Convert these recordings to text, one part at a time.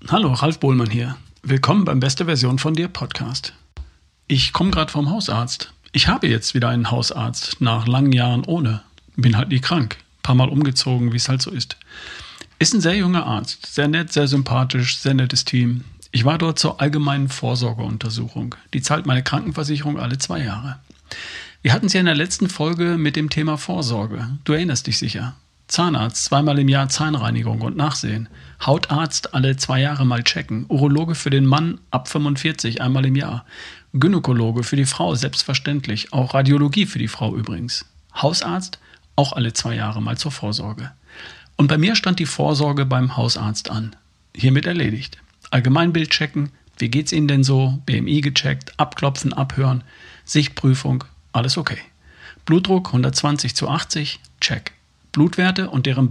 Hallo, Ralf Bohlmann hier. Willkommen beim Beste Version von dir Podcast. Ich komme gerade vom Hausarzt. Ich habe jetzt wieder einen Hausarzt, nach langen Jahren ohne. Bin halt nie krank. Ein paar Mal umgezogen, wie es halt so ist. Ist ein sehr junger Arzt. Sehr nett, sehr sympathisch, sehr nettes Team. Ich war dort zur allgemeinen Vorsorgeuntersuchung. Die zahlt meine Krankenversicherung alle 2 Jahre. Wir hatten es ja in der letzten Folge mit dem Thema Vorsorge. Du erinnerst dich sicher. Zahnarzt, 2-mal im Jahr Zahnreinigung und Nachsehen. Hautarzt alle 2 Jahre mal checken. Urologe für den Mann ab 45 einmal im Jahr. Gynäkologe für die Frau, selbstverständlich. Auch Radiologie für die Frau übrigens. Hausarzt auch alle 2 Jahre mal zur Vorsorge. Und bei mir stand die Vorsorge beim Hausarzt an. Hiermit erledigt. Allgemeinbild checken. Wie geht's Ihnen denn so? BMI gecheckt. Abklopfen, abhören. Sichtprüfung. Alles okay. Blutdruck 120/80. Check. Blutwerte und deren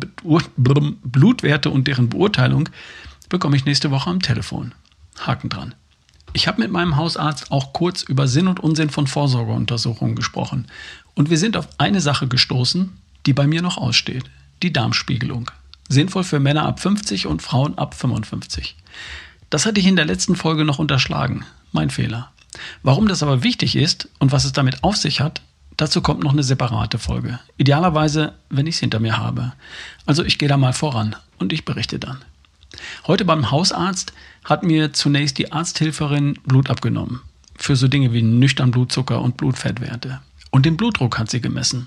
Beurteilung bekomme ich nächste Woche am Telefon. Haken dran. Ich habe mit meinem Hausarzt auch kurz über Sinn und Unsinn von Vorsorgeuntersuchungen gesprochen. Und wir sind auf eine Sache gestoßen, die bei mir noch aussteht. Die Darmspiegelung. Sinnvoll für Männer ab 50 und Frauen ab 55. Das hatte ich in der letzten Folge noch unterschlagen. Mein Fehler. Warum das aber wichtig ist und was es damit auf sich hat, dazu kommt noch eine separate Folge. Idealerweise, wenn ich es hinter mir habe. Also ich gehe da mal voran und ich berichte dann. Heute beim Hausarzt hat mir zunächst die Arzthelferin Blut abgenommen. Für so Dinge wie nüchtern Blutzucker und Blutfettwerte. Und den Blutdruck hat sie gemessen.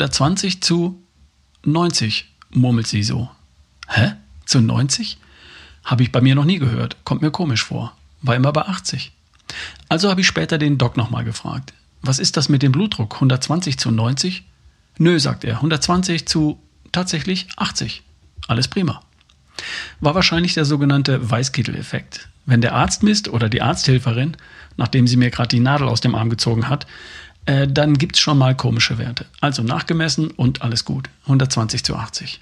120/90, murmelt sie so. Hä? Zu 90? Habe ich bei mir noch nie gehört. Kommt mir komisch vor. War immer bei 80. Also habe ich später den Doc nochmal gefragt. Was ist das mit dem Blutdruck? 120/90? Nö, sagt er. 120 zu tatsächlich 80. Alles prima. War wahrscheinlich der sogenannte Weißkittel-Effekt. Wenn der Arzt misst oder die Arzthelferin, nachdem sie mir gerade die Nadel aus dem Arm gezogen hat, dann gibt es schon mal komische Werte. Also nachgemessen und alles gut. 120/80.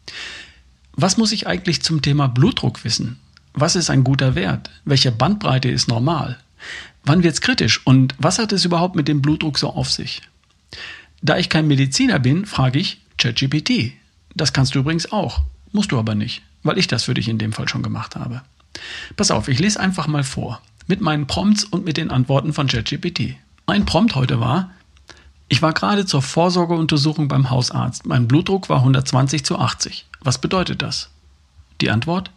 Was muss ich eigentlich zum Thema Blutdruck wissen? Was ist ein guter Wert? Welche Bandbreite ist normal? Wann wird's kritisch und was hat es überhaupt mit dem Blutdruck so auf sich? Da ich kein Mediziner bin, frage ich ChatGPT. Das kannst du übrigens auch, musst du aber nicht, weil ich das für dich in dem Fall schon gemacht habe. Pass auf, ich lese einfach mal vor, mit meinen Prompts und mit den Antworten von ChatGPT. Mein Prompt heute war: Ich war gerade zur Vorsorgeuntersuchung beim Hausarzt. Mein Blutdruck war 120/80. Was bedeutet das? Die Antwort: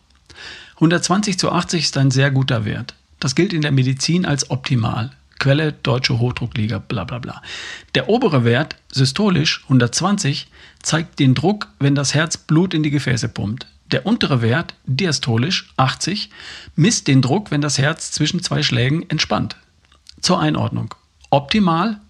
120/80 ist ein sehr guter Wert. Das gilt in der Medizin als optimal. Quelle Deutsche Hochdruckliga, bla bla bla. Der obere Wert, systolisch 120, zeigt den Druck, wenn das Herz Blut in die Gefäße pumpt. Der untere Wert, diastolisch 80, misst den Druck, wenn das Herz zwischen 2 Schlägen entspannt. Zur Einordnung. Optimal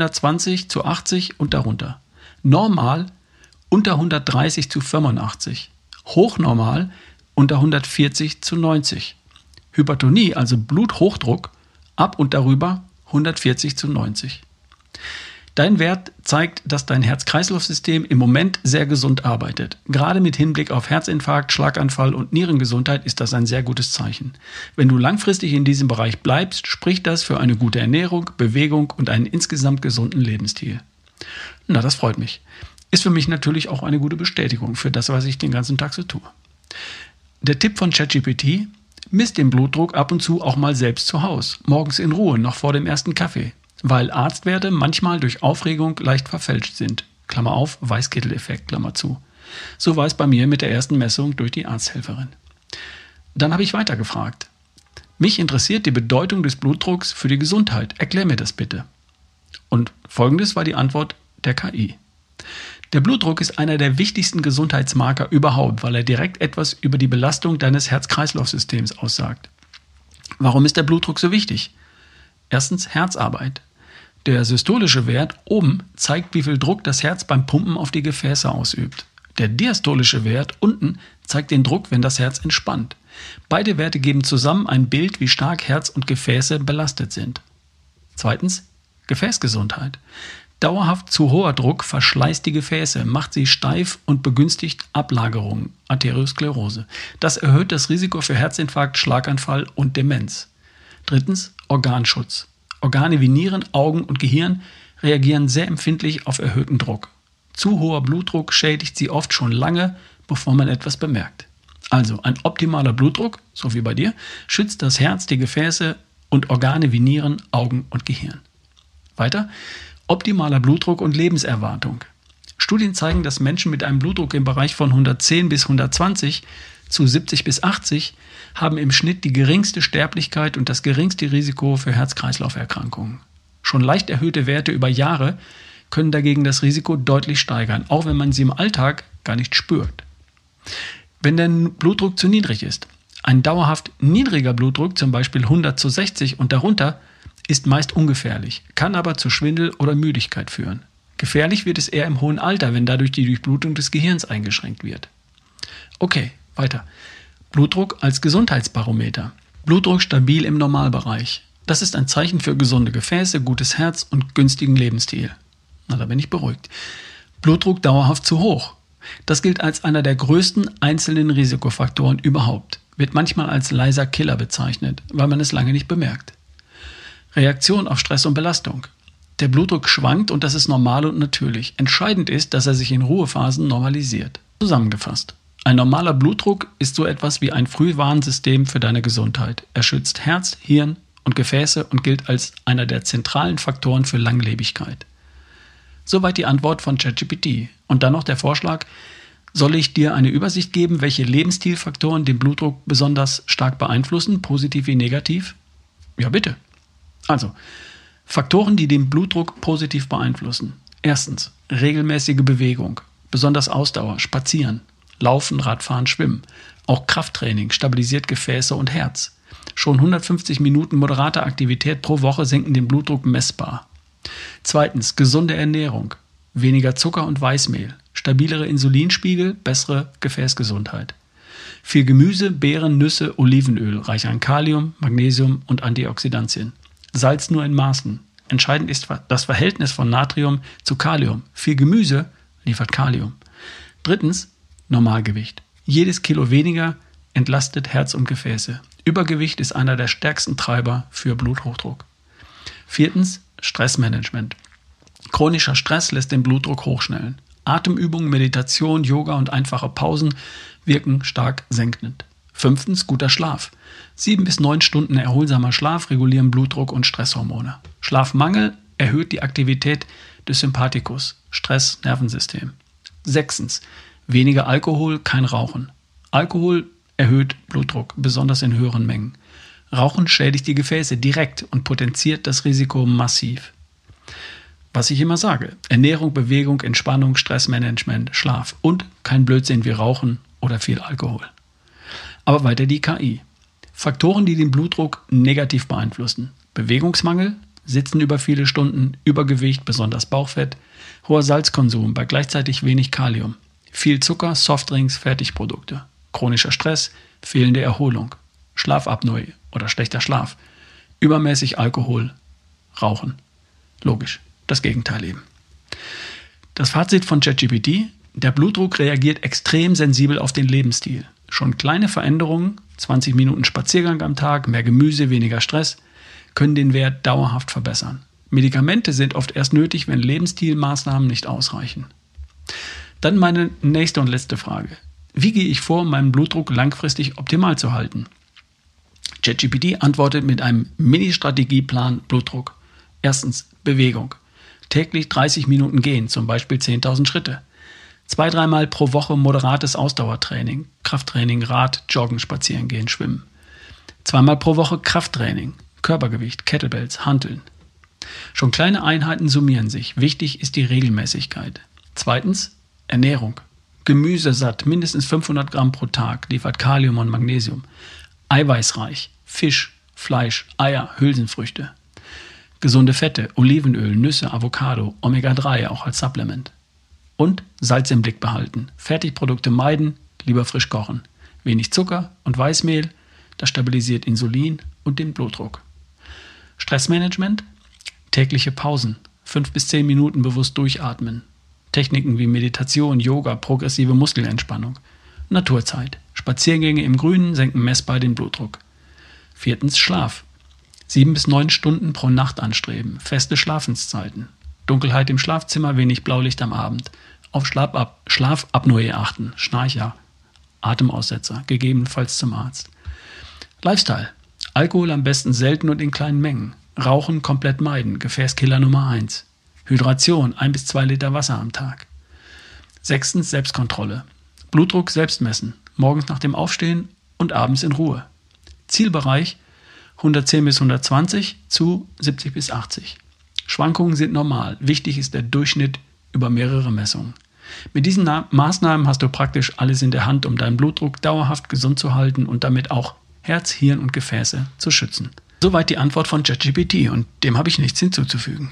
120/80 und darunter. Normal unter 130/85. Hochnormal unter 140/90. Hypertonie, also Bluthochdruck, ab und darüber 140/90. Dein Wert zeigt, dass dein Herz-Kreislauf-System im Moment sehr gesund arbeitet. Gerade mit Hinblick auf Herzinfarkt, Schlaganfall und Nierengesundheit ist das ein sehr gutes Zeichen. Wenn du langfristig in diesem Bereich bleibst, spricht das für eine gute Ernährung, Bewegung und einen insgesamt gesunden Lebensstil. Na, das freut mich. Ist für mich natürlich auch eine gute Bestätigung für das, was ich den ganzen Tag so tue. Der Tipp von ChatGPT: Misst den Blutdruck ab und zu auch mal selbst zu Hause, morgens in Ruhe, noch vor dem ersten Kaffee, weil Arztwerte manchmal durch Aufregung leicht verfälscht sind. Klammer auf, Weißkittel-Effekt, Klammer zu. So war es bei mir mit der ersten Messung durch die Arzthelferin. Dann habe ich weitergefragt. Mich interessiert die Bedeutung des Blutdrucks für die Gesundheit. Erklär mir das bitte. Und folgendes war die Antwort der KI. Der Blutdruck ist einer der wichtigsten Gesundheitsmarker überhaupt, weil er direkt etwas über die Belastung deines Herz-Kreislauf-Systems aussagt. Warum ist der Blutdruck so wichtig? Erstens Herzarbeit. Der systolische Wert oben zeigt, wie viel Druck das Herz beim Pumpen auf die Gefäße ausübt. Der diastolische Wert unten zeigt den Druck, wenn das Herz entspannt. Beide Werte geben zusammen ein Bild, wie stark Herz und Gefäße belastet sind. Zweitens Gefäßgesundheit. Dauerhaft zu hoher Druck verschleißt die Gefäße, macht sie steif und begünstigt Ablagerungen, Arteriosklerose. Das erhöht das Risiko für Herzinfarkt, Schlaganfall und Demenz. Drittens, Organschutz. Organe wie Nieren, Augen und Gehirn reagieren sehr empfindlich auf erhöhten Druck. Zu hoher Blutdruck schädigt sie oft schon lange, bevor man etwas bemerkt. Also ein optimaler Blutdruck, so wie bei dir, schützt das Herz, die Gefäße und Organe wie Nieren, Augen und Gehirn. Weiter, optimaler Blutdruck und Lebenserwartung. Studien zeigen, dass Menschen mit einem Blutdruck im Bereich von 110 bis 120 zu 70 bis 80 haben im Schnitt die geringste Sterblichkeit und das geringste Risiko für Herz-Kreislauf-Erkrankungen. Schon leicht erhöhte Werte über Jahre können dagegen das Risiko deutlich steigern, auch wenn man sie im Alltag gar nicht spürt. Wenn der Blutdruck zu niedrig ist, ein dauerhaft niedriger Blutdruck, zum Beispiel 100/60 und darunter, ist meist ungefährlich, kann aber zu Schwindel oder Müdigkeit führen. Gefährlich wird es eher im hohen Alter, wenn dadurch die Durchblutung des Gehirns eingeschränkt wird. Okay, weiter. Blutdruck als Gesundheitsbarometer. Blutdruck stabil im Normalbereich. Das ist ein Zeichen für gesunde Gefäße, gutes Herz und günstigen Lebensstil. Na, da bin ich beruhigt. Blutdruck dauerhaft zu hoch. Das gilt als einer der größten einzelnen Risikofaktoren überhaupt. Wird manchmal als leiser Killer bezeichnet, weil man es lange nicht bemerkt. Reaktion auf Stress und Belastung. Der Blutdruck schwankt und das ist normal und natürlich. Entscheidend ist, dass er sich in Ruhephasen normalisiert. Zusammengefasst. Ein normaler Blutdruck ist so etwas wie ein Frühwarnsystem für deine Gesundheit. Er schützt Herz, Hirn und Gefäße und gilt als einer der zentralen Faktoren für Langlebigkeit. Soweit die Antwort von ChatGPT. Und dann noch der Vorschlag, soll ich dir eine Übersicht geben, welche Lebensstilfaktoren den Blutdruck besonders stark beeinflussen, positiv wie negativ? Ja, bitte. Also, Faktoren, die den Blutdruck positiv beeinflussen. Erstens, regelmäßige Bewegung, besonders Ausdauer, Spazieren, Laufen, Radfahren, Schwimmen. Auch Krafttraining stabilisiert Gefäße und Herz. Schon 150 Minuten moderater Aktivität pro Woche senken den Blutdruck messbar. Zweitens, gesunde Ernährung, weniger Zucker und Weißmehl, stabilere Insulinspiegel, bessere Gefäßgesundheit. Viel Gemüse, Beeren, Nüsse, Olivenöl, reich an Kalium, Magnesium und Antioxidantien. Salz nur in Maßen. Entscheidend ist das Verhältnis von Natrium zu Kalium. Viel Gemüse liefert Kalium. Drittens, Normalgewicht. Jedes Kilo weniger entlastet Herz und Gefäße. Übergewicht ist einer der stärksten Treiber für Bluthochdruck. Viertens, Stressmanagement. Chronischer Stress lässt den Blutdruck hochschnellen. Atemübungen, Meditation, Yoga und einfache Pausen wirken stark senkend. Fünftens, guter Schlaf. 7 bis 9 Stunden erholsamer Schlaf regulieren Blutdruck und Stresshormone. Schlafmangel erhöht die Aktivität des Sympathikus, Stress, Nervensystem. Sechstens, weniger Alkohol, kein Rauchen. Alkohol erhöht Blutdruck, besonders in höheren Mengen. Rauchen schädigt die Gefäße direkt und potenziert das Risiko massiv. Was ich immer sage, Ernährung, Bewegung, Entspannung, Stressmanagement, Schlaf und kein Blödsinn wie Rauchen oder viel Alkohol. Aber weiter die KI. Faktoren, die den Blutdruck negativ beeinflussen. Bewegungsmangel, Sitzen über viele Stunden, Übergewicht, besonders Bauchfett, hoher Salzkonsum bei gleichzeitig wenig Kalium, viel Zucker, Softdrinks, Fertigprodukte, chronischer Stress, fehlende Erholung, Schlafapnoe oder schlechter Schlaf, übermäßig Alkohol, Rauchen. Logisch, das Gegenteil eben. Das Fazit von ChatGPT: Der Blutdruck reagiert extrem sensibel auf den Lebensstil. Schon kleine Veränderungen, 20 Minuten Spaziergang am Tag, mehr Gemüse, weniger Stress, können den Wert dauerhaft verbessern. Medikamente sind oft erst nötig, wenn Lebensstilmaßnahmen nicht ausreichen. Dann meine nächste und letzte Frage. Wie gehe ich vor, um meinen Blutdruck langfristig optimal zu halten? ChatGPT antwortet mit einem Mini-Strategieplan Blutdruck. Erstens, Bewegung. Täglich 30 Minuten gehen, zum Beispiel 10.000 Schritte. 2-3 Mal pro Woche moderates Ausdauertraining, Krafttraining, Rad, Joggen, Spazieren gehen, Schwimmen. 2 Mal pro Woche Krafttraining, Körpergewicht, Kettlebells, Hanteln. Schon kleine Einheiten summieren sich. Wichtig ist die Regelmäßigkeit. Zweitens, Ernährung. Gemüse satt, mindestens 500 Gramm pro Tag, liefert Kalium und Magnesium. Eiweißreich, Fisch, Fleisch, Eier, Hülsenfrüchte. Gesunde Fette, Olivenöl, Nüsse, Avocado, Omega-3 auch als Supplement. Und Salz im Blick behalten. Fertigprodukte meiden, lieber frisch kochen. Wenig Zucker und Weißmehl, das stabilisiert Insulin und den Blutdruck. Stressmanagement, tägliche Pausen, 5 bis 10 Minuten bewusst durchatmen. Techniken wie Meditation, Yoga, progressive Muskelentspannung. Naturzeit, Spaziergänge im Grünen senken messbar den Blutdruck. Viertens, Schlaf. 7 bis 9 Stunden pro Nacht anstreben, feste Schlafenszeiten. Dunkelheit im Schlafzimmer, wenig Blaulicht am Abend. Auf Schlafapnoe achten, Schnarcher Atemaussetzer, gegebenenfalls zum Arzt. Lifestyle. Alkohol am besten selten und in kleinen Mengen. Rauchen komplett meiden, Gefäßkiller Nummer 1. Hydration, 1 bis 2 Liter Wasser am Tag. 6. Selbstkontrolle. Blutdruck selbst messen, morgens nach dem Aufstehen und abends in Ruhe. Zielbereich 110 bis 120 zu 70 bis 80. Schwankungen sind normal, wichtig ist der Durchschnitt über mehrere Messungen. Mit diesen Maßnahmen hast du praktisch alles in der Hand, um deinen Blutdruck dauerhaft gesund zu halten und damit auch Herz, Hirn und Gefäße zu schützen. Soweit die Antwort von ChatGPT und dem habe ich nichts hinzuzufügen.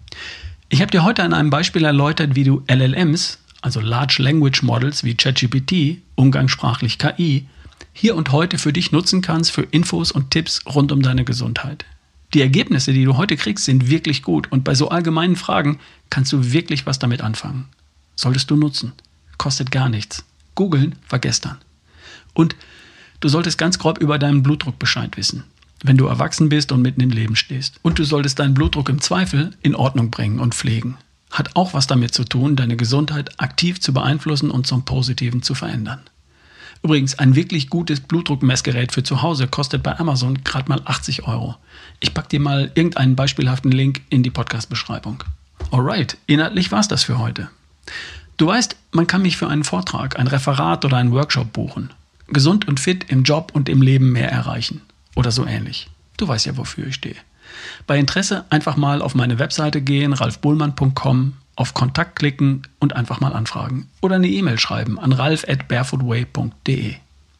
Ich habe dir heute an einem Beispiel erläutert, wie du LLMs, also Large Language Models wie ChatGPT, umgangssprachlich KI, hier und heute für dich nutzen kannst für Infos und Tipps rund um deine Gesundheit. Die Ergebnisse, die du heute kriegst, sind wirklich gut und bei so allgemeinen Fragen kannst du wirklich was damit anfangen. Solltest du nutzen. Kostet gar nichts. Googeln war gestern. Und du solltest ganz grob über deinen Blutdruck Bescheid wissen, wenn du erwachsen bist und mitten im Leben stehst. Und du solltest deinen Blutdruck im Zweifel in Ordnung bringen und pflegen. Hat auch was damit zu tun, deine Gesundheit aktiv zu beeinflussen und zum Positiven zu verändern. Übrigens, ein wirklich gutes Blutdruckmessgerät für zu Hause kostet bei Amazon gerade mal 80 €. Ich packe dir mal irgendeinen beispielhaften Link in die Podcast-Beschreibung. Alright, inhaltlich war's das für heute. Du weißt, man kann mich für einen Vortrag, ein Referat oder einen Workshop buchen. Gesund und fit im Job und im Leben mehr erreichen. Oder so ähnlich. Du weißt ja, wofür ich stehe. Bei Interesse einfach mal auf meine Webseite gehen, ralfbohlmann.com, auf Kontakt klicken und einfach mal anfragen. Oder eine E-Mail schreiben an ralf@barefootway.de.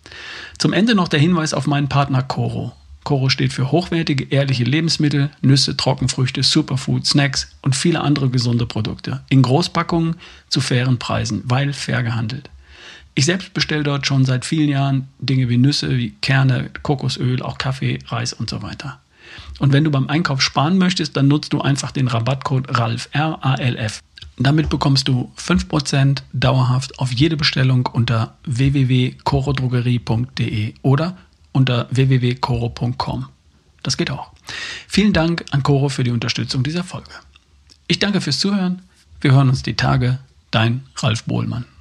Zum Ende noch der Hinweis auf meinen Partner Coro. Coro steht für hochwertige, ehrliche Lebensmittel, Nüsse, Trockenfrüchte, Superfood, Snacks und viele andere gesunde Produkte. In Großpackungen zu fairen Preisen, weil fair gehandelt. Ich selbst bestelle dort schon seit vielen Jahren Dinge wie Nüsse, wie Kerne, Kokosöl, auch Kaffee, Reis und so weiter. Und wenn du beim Einkauf sparen möchtest, dann nutzt du einfach den Rabattcode RALF, R-A-L-F. Damit bekommst du 5% dauerhaft auf jede Bestellung unter www.corodrogerie.de oder unter www.coro.com. Das geht auch. Vielen Dank an Coro für die Unterstützung dieser Folge. Ich danke fürs Zuhören. Wir hören uns die Tage. Dein Ralf Bohlmann.